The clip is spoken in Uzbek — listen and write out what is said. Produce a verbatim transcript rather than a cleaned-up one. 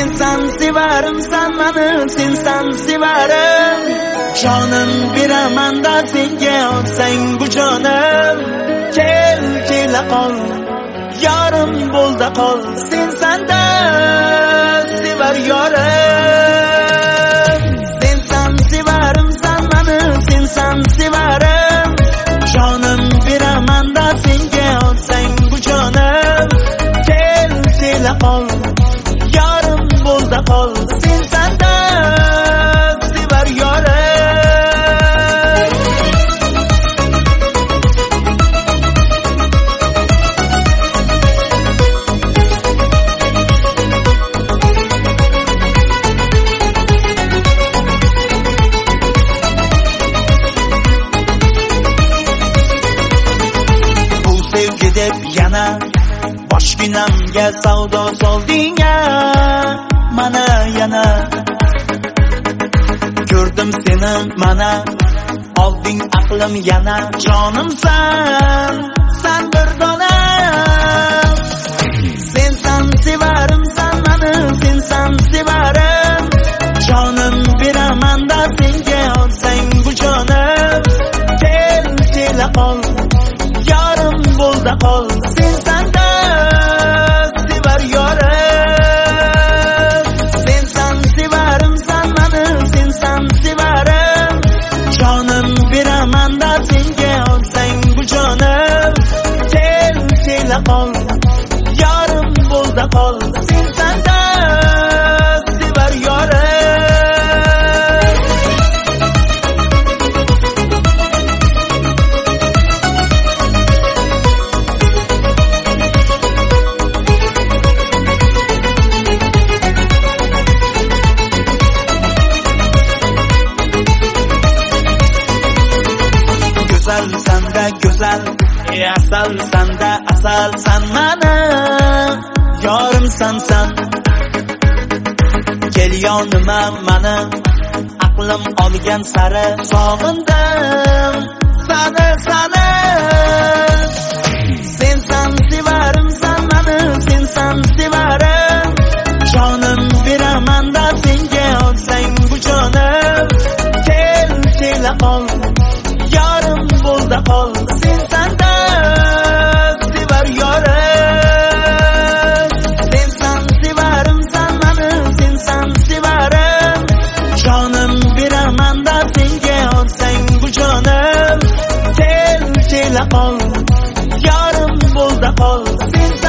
Sensan sevarim, sen meni, sensan sevarim. Jonim beraman da senga, olsang bu jonim. Kel kela qol, yarim bo'lda qol. Sensan da sevar yorim. Sensan sevarim, sen meni, sensan sevarim. Jonim beraman da senga, olsang bu jonim. Kel kela qol, yarim bo'lda qol. Sensan da sevar yorim. Yana boshginamga savdo solding-a, mana yana ko'rdim seni, mana olding aqlim yana. Jonimsan, san bir dona. Sensan sevarim, san meni, sensan sevarim. Jonim beraman da senga, olsang bu jonim. Kel kela qol, yarim bo'lda qol. Sensan da sevar yorim. Sensan sevarim, san meni, sensan sevarim. Jonim beraman da senga, olsang bu jonim. Kel kela qol, yarim bo'lda qol. Sensan da sevar yorim. Güzel sanda güzel, asal sanda asal. San mana yorim sansan. Kel yonima mana, aqlim olgan sari. Sog'indim sani sani. Sensan sevarim, san meni, sensan sevarim. Jonim beraman da senga, olsang bu jonim. Kel kela qol, yarim bo'lda qol. Sensan da sevar yorim. Sensan sevarim, san meni, sensan sevarim. Jonim beraman da senga, olsang bu jonim. Kel kela qol, yarim bo'lda qol.